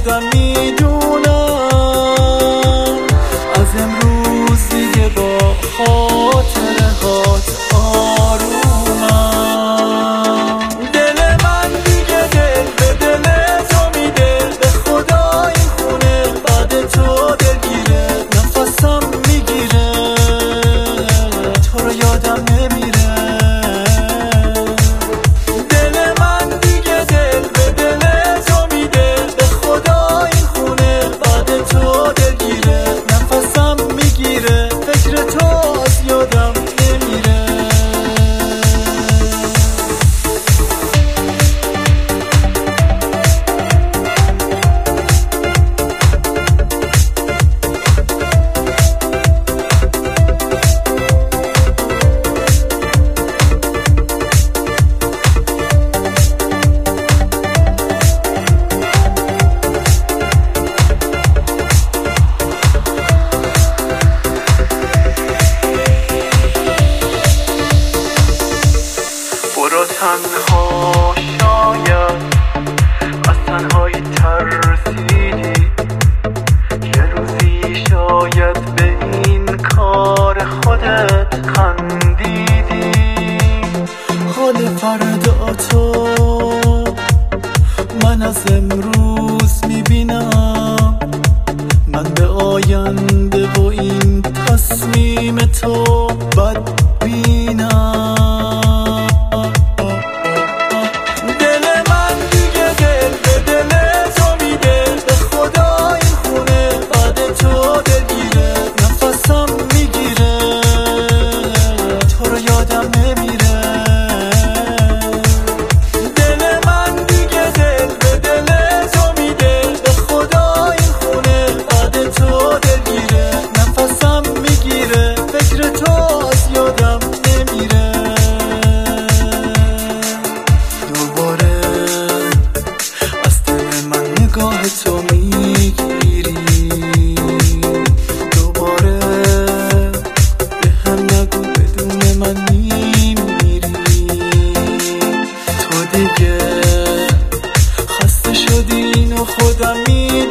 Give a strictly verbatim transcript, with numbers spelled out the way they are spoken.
خودم میدونم از امروز دیگه با خاطره هات آرومم. دل من دیگه دل به دل تو میده، به خدا این خونه بعد تو دلگیره، نفسم میگیره تو رو یادم نمیره. دل من دیگه دل به دل تو میده، به خدا این خونه بعد تو دلگیره، نفسم میگیره فکر تو از یادم نمیره. برو تنها، شاید از تنهایی ترسیدی، یه روزی شاید به این کار خودت خندیدی. حال فردا تو من از امروز میبینم، من به آینده و این تصمیم تو بدبینم. نگاه تو میگیری دوباره، به هم نگو بدون من میمیری. تو دیگه خسته شدی اینو خودم میدونم.